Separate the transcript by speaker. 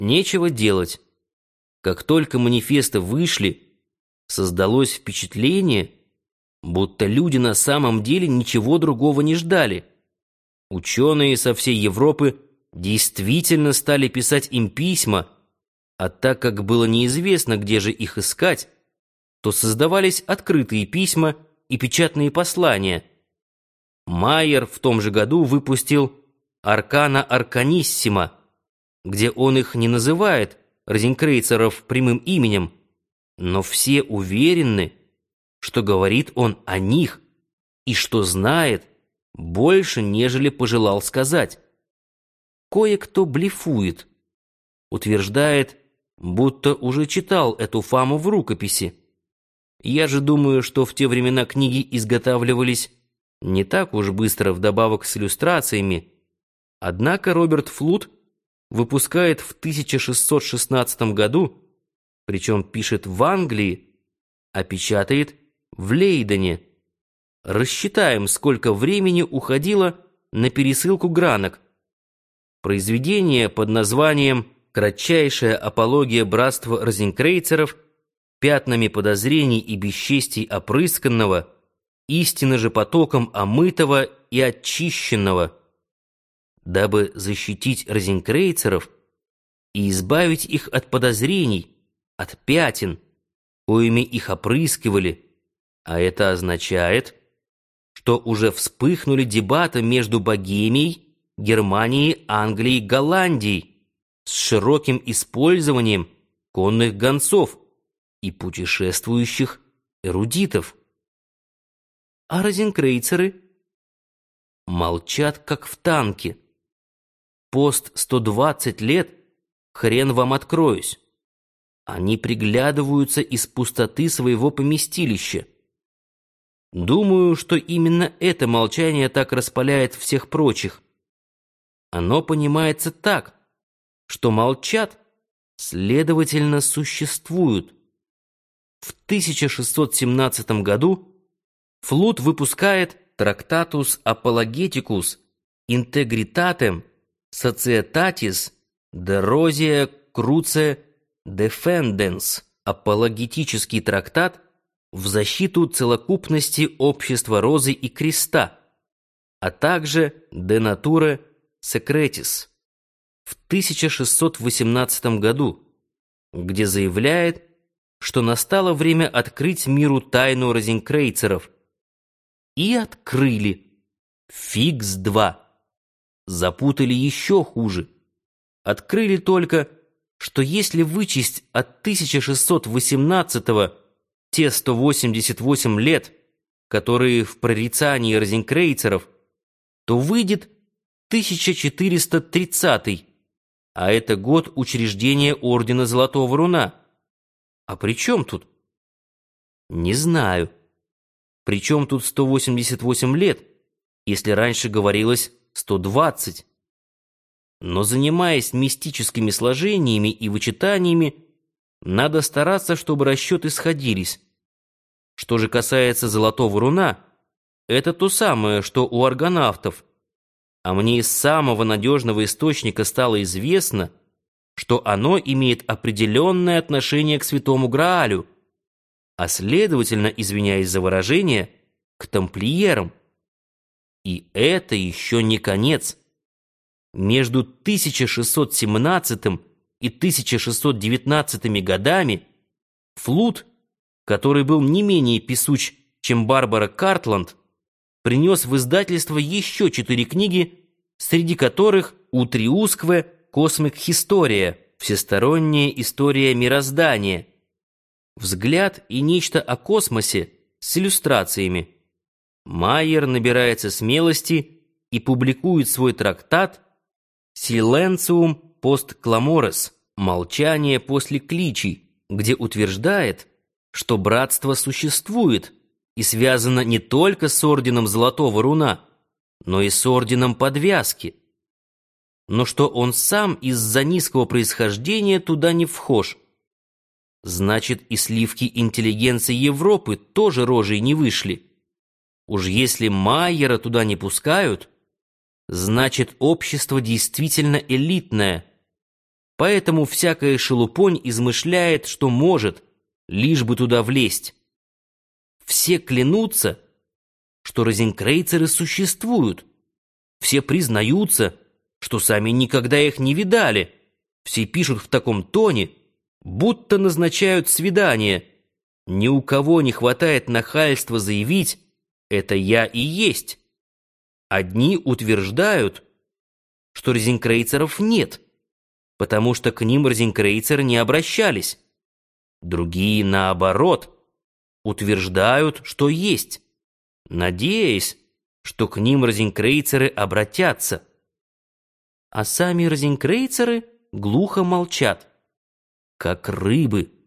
Speaker 1: Нечего делать. Как только манифесты вышли, создалось впечатление, будто люди на самом деле ничего другого не ждали. Ученые со всей Европы действительно стали писать им письма, а так как было неизвестно, где же их искать, то создавались открытые письма и печатные послания. Майер в том же году выпустил «Аркана Арканиссима», где он их не называет, розенкрейцеров, прямым именем, но все уверены, что говорит он о них и что знает больше, нежели пожелал сказать. Кое-кто блефует, утверждает, будто уже читал эту фаму в рукописи. Я же думаю, что в те времена книги изготавливались не так уж быстро, вдобавок с иллюстрациями. Однако Роберт Флуд выпускает в 1616 году, причем пишет в Англии, а печатает в Лейдене. Рассчитаем, сколько времени уходило на пересылку гранок. Произведение под названием «Кратчайшая апология братства розенкрейцеров», пятнами подозрений и бесчестий опрысканного, истинно же потоком омытого и очищенного, дабы защитить розенкрейцеров и избавить их от подозрений, от пятен, коими их опрыскивали, а это означает, что уже вспыхнули дебаты между Богемией, Германией, Англией, Голландией с широким использованием конных гонцов и путешествующих эрудитов. А розенкрейцеры молчат, как в танке. Пост 120 лет, хрен вам откроюсь. Они приглядываются из пустоты своего поместилища. Думаю, что именно это молчание так распаляет всех прочих. Оно понимается так, что молчат, следовательно, существуют. В 1617 году Флуд выпускает Tractatus Apologeticus Integritatem Societatis de Rosia Cruce Defendens, апологетический трактат в защиту целокупности общества Розы и Креста, а также De Natura Secretis в 1618 году, где заявляет, что настало время открыть миру тайну розенкрейцеров. И открыли. Фиг с два. Запутали еще хуже. Открыли только, что если вычесть от 1618-го те 188 лет, которые в прорицании розенкрейцеров, то выйдет 1430-й, а это год учреждения Ордена Золотого Руна. А при чем тут? Не знаю. При чем тут 188 лет, если раньше говорилось 120? Но занимаясь мистическими сложениями и вычитаниями, надо стараться, чтобы расчеты сходились. Что же касается Золотого Руна, это то самое, что у аргонавтов. А мне из самого надежного источника стало известно, что оно имеет определенное отношение к Святому Граалю, а следовательно, извиняюсь за выражение, к тамплиерам. И это еще не конец. Между 1617 и 1619 годами Флуд, который был не менее песуч, чем Барбара Картланд, принес в издательство еще 4 книги, среди которых «Утриускве Космик Хистория», «Всесторонняя история мироздания», «Взгляд и нечто о космосе» с иллюстрациями. Майер набирается смелости и публикует свой трактат «Silencium post clamores» «Молчание после кличей», где утверждает, что братство существует и связано не только с Орденом Золотого Руна, но и с Орденом Подвязки, но что он сам из-за низкого происхождения туда не вхож. Значит, и сливки интеллигенции Европы тоже рожей не вышли. Уж если Майера туда не пускают, значит, общество действительно элитное. поэтому всякая шелупонь измышляет, что может, лишь бы туда влезть. Все клянутся, что розенкрейцеры существуют. Все признаются, что сами никогда их не видали. Все пишут в таком тоне, будто назначают свидание. Ни у кого не хватает нахальства заявить: «Это я и есть». Одни утверждают, что розенкрейцеров нет, потому что к ним розенкрейцеры не обращались. Другие, наоборот, утверждают, что есть, надеясь, что к ним розенкрейцеры обратятся. А сами розенкрейцеры глухо молчат, как рыбы,